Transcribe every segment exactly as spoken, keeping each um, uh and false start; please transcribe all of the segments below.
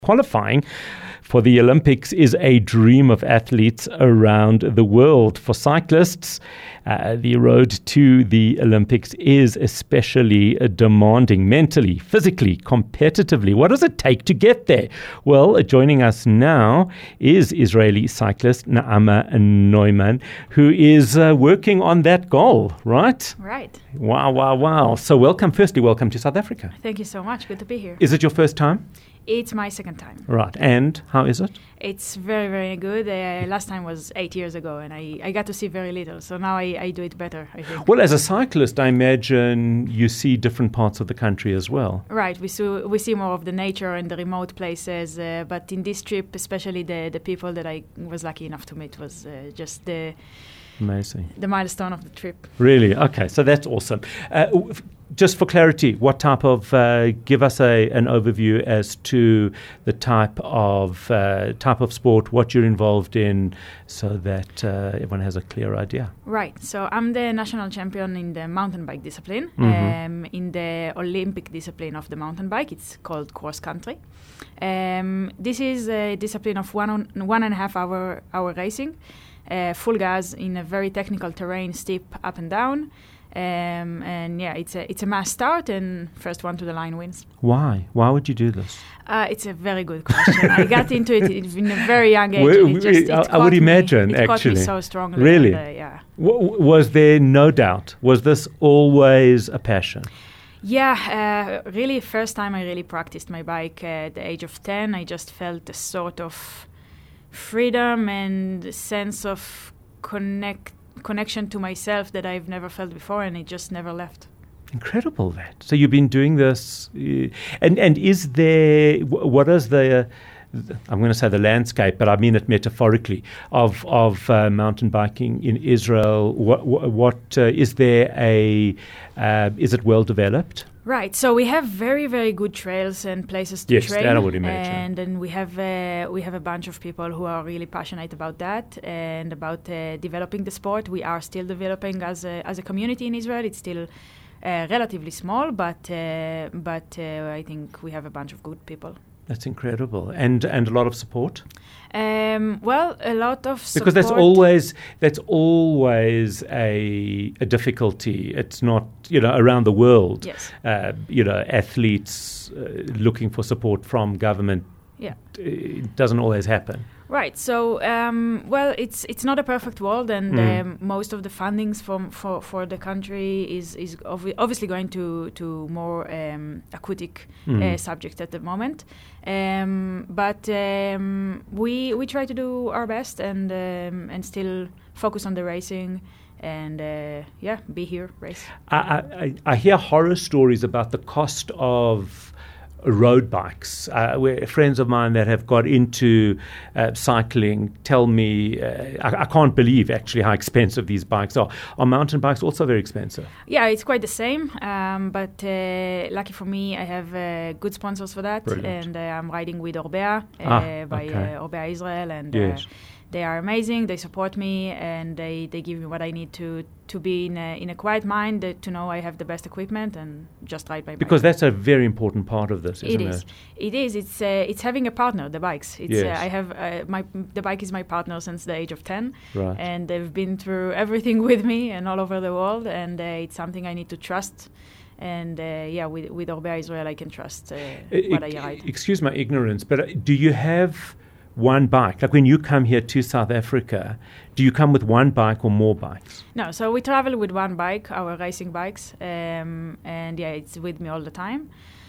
Qualifying for the Olympics is a dream of athletes around the world. For cyclists, uh, the road to the Olympics is especially uh, demanding mentally, physically, competitively. What does it take to get there? Well, uh, joining us now is Israeli cyclist Naama Neumann, who is uh, working on that goal, right? Right. Wow, wow, wow. So welcome, firstly, welcome to South Africa. Thank you so much. Good to be here. Is it your first time? It's my second time. Right. And how is it? It's very, very good. Uh, last time was eight years ago, and I, I got to see very little. So now I, I do it better, I think. Well, as a cyclist, I imagine you see different parts of the country as well. Right. We see, we see more of the nature and the remote places. Uh, but in this trip, especially the, the people that I was lucky enough to meet was uh, just the... Amazing. The milestone of the trip. Really? Okay, so that's awesome. Uh, just for clarity, what type of, uh, give us a an overview as to the type of uh, type of sport, what you're involved in, so that uh, everyone has a clear idea. Right. So I'm the national champion in the mountain bike discipline. Mm-hmm. Um, in the Olympic discipline of the mountain bike, it's called cross country. Um, this is a discipline of one on, one and a half hour hour racing. Uh, full gas in a very technical terrain, steep up and down, um, and yeah, it's a it's a mass start, and first one to the line wins. Why? Why would you do this? Uh, it's a very good question. I got into it in a very young age. Well, and it just, it I, I would imagine, me, it actually. It caught me so strongly. Really? And, uh, yeah. W- was there no doubt? Was this always a passion? Yeah, uh, really, first time I really practiced my bike at the age of ten, I just felt a sort of freedom and sense of connect connection to myself that I've never felt before, and it just never left. Incredible that. So you've been doing this, uh, and and is there what is the uh, I'm going to say the landscape, but I mean it metaphorically of of uh, mountain biking in Israel? What what, what uh, is there a uh, is it well developed? Right, so we have very, very good trails and places to yes, train. Yes, that I would imagine. And then we have uh, we have a bunch of people who are really passionate about that and about uh, developing the sport. We are still developing as a as a community in Israel. It's still uh, relatively small, but uh, but uh, I think we have a bunch of good people. That's incredible, and and a lot of support. Um, well, a lot of support. Because that's always that's always a a difficulty. It's not, you know, around the world. Yes. Uh, you know, athletes uh, looking for support from government. Yeah. It doesn't always happen. Right. So, um, well, it's it's not a perfect world, and mm. um, most of the fundings from for, for the country is is obvi- obviously going to to more um, aquatic mm. uh, subjects at the moment. Um, but um, we we try to do our best and um, and still focus on the racing. And uh, yeah, be here, race. I, I, I hear horror stories about the cost of road bikes. Uh, where friends of mine that have got into uh, cycling tell me, uh, I, I can't believe actually how expensive these bikes are. Are mountain bikes also very expensive? Yeah, it's quite the same. Um, but uh, lucky for me, I have uh, good sponsors for that. Brilliant. And uh, I'm riding with Orbea uh, ah, by okay. uh, Orbea Israel. And yes. uh, they are amazing. They support me, and they, they give me what I need to to be in a, in a quiet mind, uh, to know I have the best equipment and just ride my bike. Because that's a very important part of this, isn't it? Is. It, it is. It's uh, it's having a partner. The bikes. It's yes. uh, I have uh, my the bike is my partner since the age of ten, right. and they've been through everything with me and all over the world, and uh, it's something I need to trust. And uh, yeah, with with Orbea Israel, I can trust uh, it, what I ride. Excuse my ignorance, but do you have one bike? Like when you come here to South Africa, do you come with one bike or more bikes? No, so we travel with one bike, our racing bikes, um, and yeah, it's with me all the time.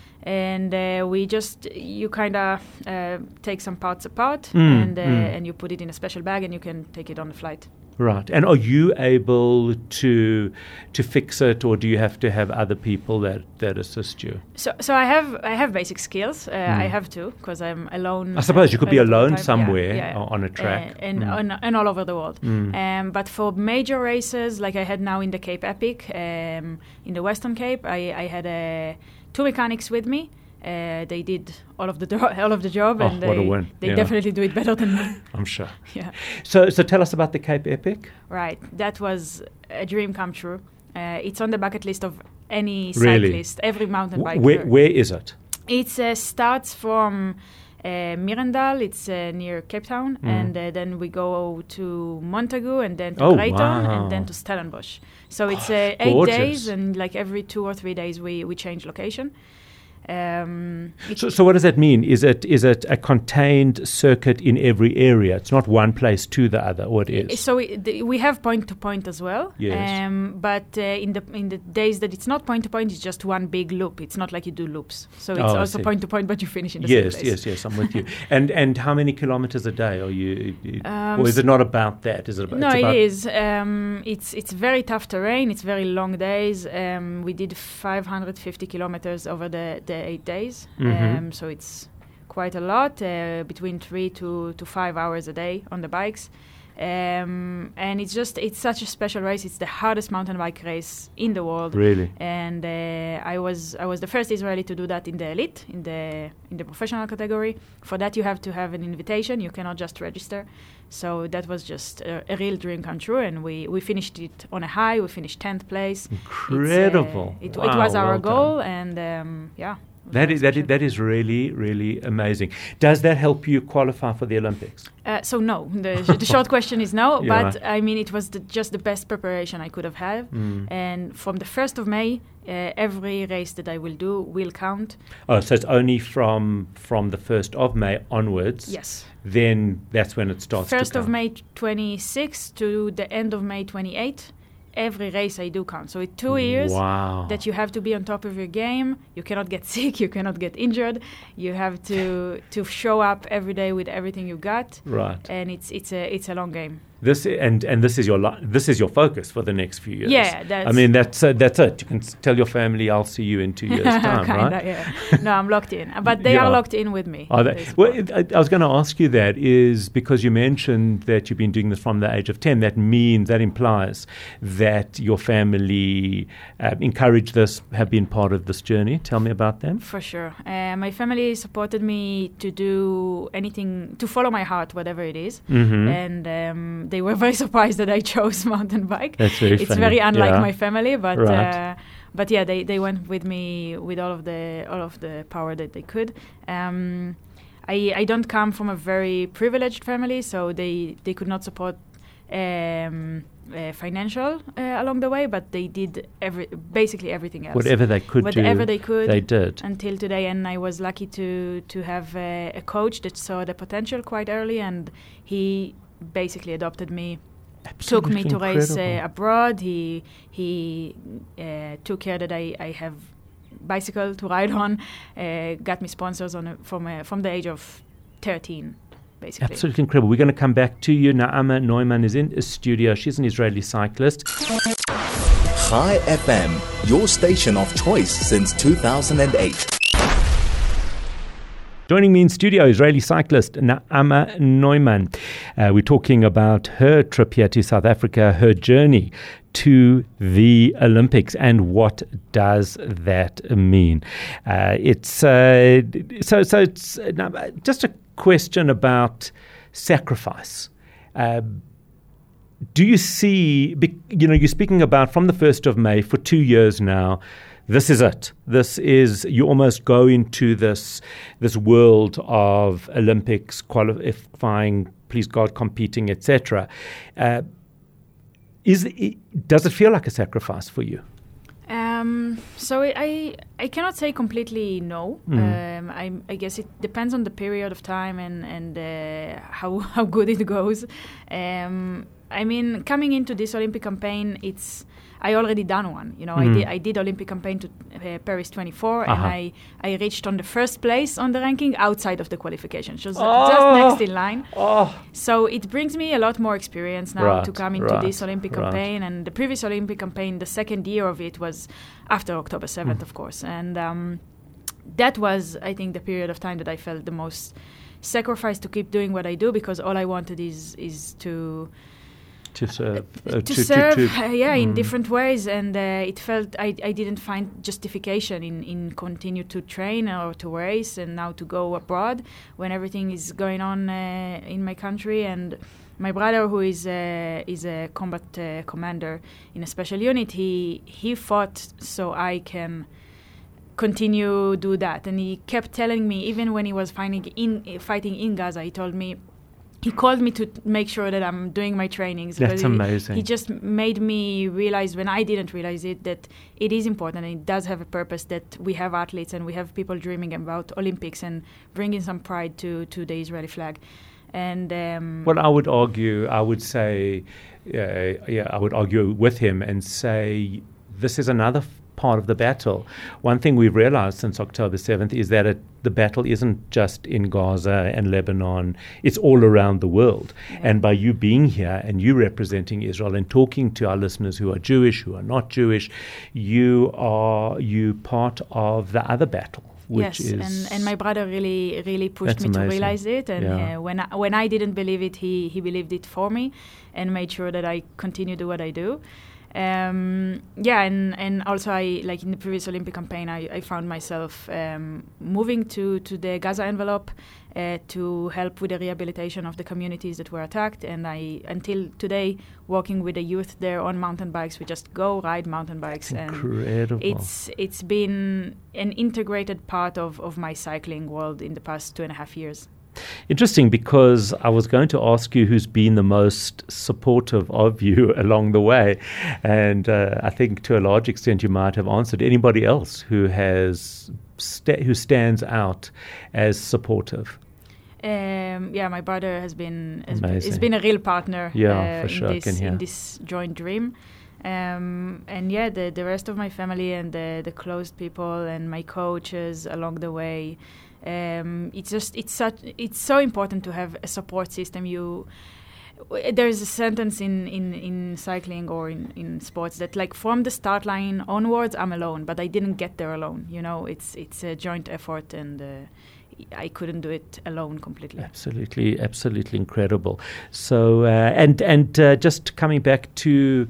And uh, we just, you kind of uh, take some parts apart mm, and uh, mm. and you put it in a special bag and you can take it on the flight. Right. And are you able to to fix it, or do you have to have other people that, that assist you? So so I have I have basic skills. Uh, mm. I have to, because I'm alone. I suppose you could be alone somewhere yeah, yeah. on a track. Uh, and, mm. and, and all over the world. Mm. Um, but for major races, like I had now in the Cape Epic, um, in the Western Cape, I, I had uh, two mechanics with me. Uh, they did all of the do- all of the job, oh, and they, what a win. they yeah. definitely do it better than me. I'm sure. Yeah. So, so tell us about the Cape Epic. Right, that was a dream come true. Uh, it's on the bucket list of any really? cyclist, every mountain biker. Where, where is it? It uh, starts from uh, Mirandal, it's uh, near Cape Town, Mm. and uh, then we go to Montagu, and then to Oh, Drayton, wow. and then to Stellenbosch. So it's Oh, uh, eight gorgeous. days, and like every two or three days we, we change location. Um, it's So, so what does that mean? Is it is it a contained circuit in every area? It's not one place to the other, or it is? So we, the, we have point to point as well. Yes. Um, but uh, in the in the days that it's not point to point, it's just one big loop. It's not like you do loops. So it's Oh, I also see. point to point, but you finish in the Yes, same place. yes, yes. I'm with you. And and how many kilometers a day are you? you Um, or is it not about that? Is it about? No, it's it about is. Um, it's it's very tough terrain. It's very long days. Um, we did five hundred fifty kilometers over the, the eight days. Mhm. Um, so it's quite a lot, uh, between three to, to five hours a day on the bikes. Um, and it's just, it's such a special race. It's the hardest mountain bike race in the world. Really? And uh, I was I was the first Israeli to do that in the elite, in the in the professional category. For that, you have to have an invitation. You cannot just register. So that was just a, a real dream come true. And we, we finished it on a high. We finished tenth place. Incredible. It's, uh, it, Wow, it was our well goal, done. and um, yeah. it was That very is that is special. that is really really amazing. Does that help you qualify for the Olympics? Uh, so no, the, the short question is no. Yeah. But I mean, it was the, just the best preparation I could have had. Mm. And from the first of May, uh, every race that I will do will count. Oh, so it's only from from the first of May onwards. Yes. Then that's when it starts. First to of count. May twenty-sixth to the end of May twenty-eighth, every race I do count. So it's two years Wow. that you have to be on top of your game. You cannot get sick. You cannot get injured. You have to to show up every day with everything you got. Right. And it's it's a it's a long game. This and and this is your li- this is your focus for the next few years. Yeah, that's. I mean that's uh, that's it. You can s- tell your family I'll see you in two years' time, Kinda, right? yeah. No, I'm locked in, but they Yeah. are locked in with me. Are they? They Well, support. it, I, I was going to ask you that is because you mentioned that you've been doing this from the age of ten. That means that implies that your family uh, encouraged this, have been part of this journey. Tell me about them. For sure. Uh, my family supported me to do anything, to follow my heart, whatever it is. Mm-hmm. And um, they were very surprised that I chose mountain bike. That's very It's funny. very unlike Yeah. my family, but Right. uh, but yeah, they, they went with me with all of the all of the power that they could. Um, I I don't come from a very privileged family, so they they could not support um, uh, financial uh, along the way, but they did every basically everything else. Whatever they could Whatever do, they could. they did. Until today, and I was lucky to to have a, a coach that saw the potential quite early, and he basically adopted me, took me Absolutely to race uh, incredible. abroad. He he uh, took care that I, I have bicycle to ride on, uh, got me sponsors on a, from a, from the age of thirteen, basically. Absolutely incredible. We're going to come back to you. Naama Neumann is in the studio. She's an Israeli cyclist. Chai F M, your station of choice since two thousand eight. Joining me in studio, Israeli cyclist Naama Neumann. Uh, we're talking about her trip here to South Africa, her journey to the Olympics, and what does that mean? Uh, it's uh, so so. It's uh, now, uh, just a question about sacrifice. Uh, do you see? be- You know, you're speaking about from the first of May for two years now. This is it. This is, you almost go into this this world of Olympics qualifying, please God, competing, et cetera. Uh, is it, does it feel like a sacrifice for you? Um, so I, I I cannot say completely no. Mm. Um, I, I guess it depends on the period of time and and uh, how how good it goes. Um, I mean, coming into this Olympic campaign, it's I already done one. You know, Mm. I did I did Olympic campaign to uh, Paris twenty-four, Uh-huh. and I I reached on the first place on the ranking outside of the qualification, just Oh. just next in line. Oh, So it brings me a lot more experience now Right, to come into right, this Olympic right. campaign. And the previous Olympic campaign, the second year of it was after October seventh, Mm. of course. And um, that was, I think, the period of time that I felt the most sacrificed to keep doing what I do, because all I wanted is is to to serve. to, uh, serve, uh, yeah, in mm. different ways, and uh, it felt I, I didn't find justification in, in continue to train or to race and now to go abroad when everything is going on uh, in my country. And my brother, who is a, is a combat uh, commander in a special unit, he he fought so I can continue do that. And he kept telling me, even when he was fighting in fighting in Gaza, he told me, he called me to make sure that I'm doing my trainings. That's amazing. He, he just made me realize, when I didn't realize it, that it is important and it does have a purpose, that we have athletes and we have people dreaming about Olympics and bringing some pride to, to the Israeli flag. And um, well, I would argue, I would say, uh, yeah, I would argue with him and say this is another f- part of the battle. One thing we've realized since October seventh is that it, the battle isn't just in Gaza and Lebanon, it's all around the world. Yeah. And by you being here and you representing Israel and talking to our listeners who are Jewish, who are not Jewish, you are you part of the other battle. Which yes, is and, and my brother really, really pushed me amazing. to realize it. And yeah. uh, when I, when I didn't believe it, he he believed it for me, and made sure that I continue to do what I do. Um, yeah, and, and also I like in the previous Olympic campaign, I, I found myself um, moving to, to the Gaza envelope uh, to help with the rehabilitation of the communities that were attacked. And I, until today, working with the youth there on mountain bikes. We just go ride mountain bikes. That's and incredible. It's it's been an integrated part of, of my cycling world in the past two and a half years. Interesting, because I was going to ask you who's been the most supportive of you along the way, and uh, I think to a large extent you might have answered. Anybody else who has sta- who stands out as supportive? Um, yeah, my brother has been has, Amazing. has been a real partner. Yeah, uh, for sure, in this, I can hear. in this joint dream. Um, and yeah, the the rest of my family and the the close people and my coaches along the way. Um, it's just it's such it's so important to have a support system. You there's a sentence in, in, in cycling or in, in sports that like from the start line onwards I'm alone, but I didn't get there alone. You know, it's it's a joint effort, and uh, I couldn't do it alone completely. Absolutely, absolutely incredible. So uh, and and uh, just coming back to.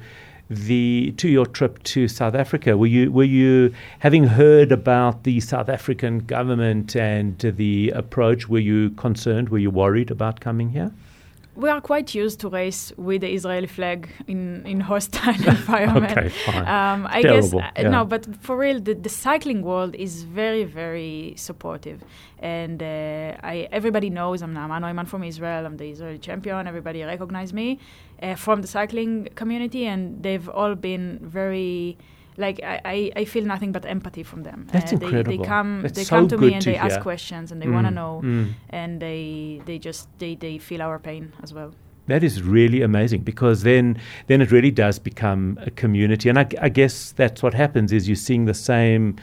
The to your trip to South Africa, were you were you having heard about the South African government and the approach? Were you concerned? Were you worried about coming here? We are quite used to race with the Israeli flag in, in hostile environment. Okay, fine. Um, I Terrible, guess, uh, yeah. no, but for real, the, the cycling world is very, very supportive. And uh, I everybody knows I'm Naama Neumann from Israel. I'm the Israeli champion. Everybody recognizes me uh, from the cycling community, and they've all been very... Like I, I, I feel nothing but empathy from them. That's uh, they, incredible. They come, That's they so come to me good and to they ask hear. questions and they Mm, want to know, mm. and they they just they, they feel our pain as well. That is really amazing, because then then it really does become a community, and I, I guess that's what happens is you're seeing the same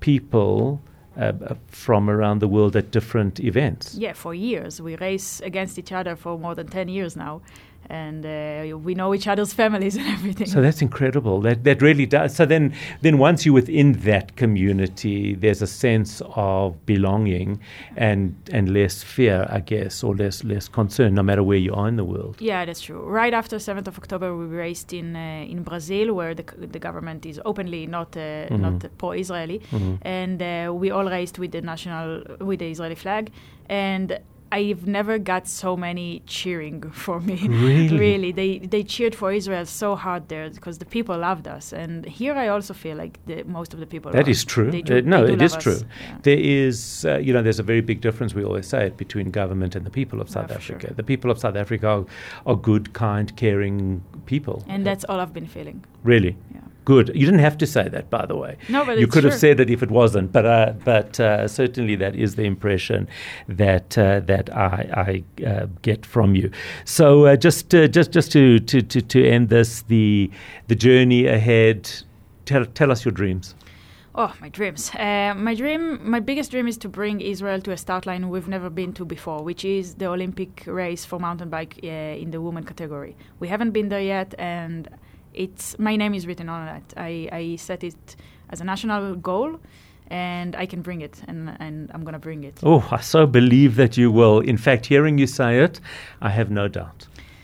people uh, from around the world at different events. Yeah, for years we race against each other for more than ten years now. And uh, we know each other's families and everything. So that's incredible. That that really does. So then, then once you're within that community, there's a sense of belonging and and less fear, I guess, or less less concern, no matter where you are in the world. Yeah, that's true. Right after seventh of October, we raced in uh, in Brazil, where the the government is openly not uh, Mm-hmm. not pro-Israeli, Mm-hmm. and uh, we all raced with the national with the Israeli flag, and I've never got so many cheering for me. Really? Really, they they cheered for Israel so hard there because the people loved us. And here I also feel like the, most of the people. That are, is true. They do, Uh, no, they do it love is us. true. Yeah. There is, uh, you know, there's a very big difference. We always say it between government and the people of South Yeah, for Africa. sure. The people of South Africa are, are good, kind, caring people. And that's all I've been feeling. Really. Yeah. Good. You didn't have to say that, by the way. No, but you it's could have true. said it if it wasn't. But uh, but uh, certainly that is the impression that uh, that I, I uh, get from you. So uh, just uh, just just to, to, to, to end this, the the journey ahead. Tell tell us your dreams. Oh, my dreams. Uh, my dream, my biggest dream is to bring Israel to a start line we've never been to before, which is the Olympic race for mountain bike uh, in the women category. We haven't been there yet, and it's my name is written on it. I, I set it as a national goal, and I can bring it, and, and I'm going to bring it. Oh, I so believe that you will. In fact, hearing you say it, I have no doubt.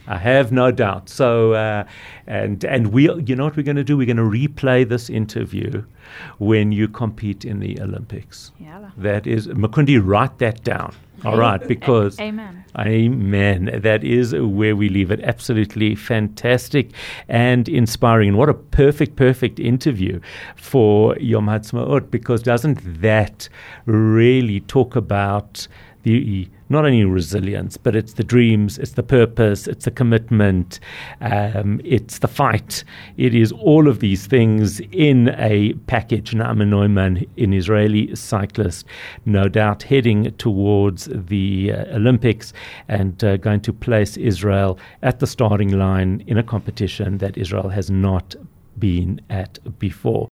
I have no doubt. So, uh, and and we, you know what we're going to do? We're going to replay this interview when you compete in the Olympics. Yeah. That is, Mukundi, write that down. All right, because Amen. Amen. That is where we leave it. Absolutely fantastic and inspiring. And what a perfect, perfect interview for Yom Ha'atzmaut, because doesn't that really talk about the not only resilience, but it's the dreams, it's the purpose, it's the commitment, um, it's the fight. It is all of these things in a package. Naaman Neumann, an Israeli cyclist, no doubt heading towards the uh, Olympics and uh, going to place Israel at the starting line in a competition that Israel has not been at before.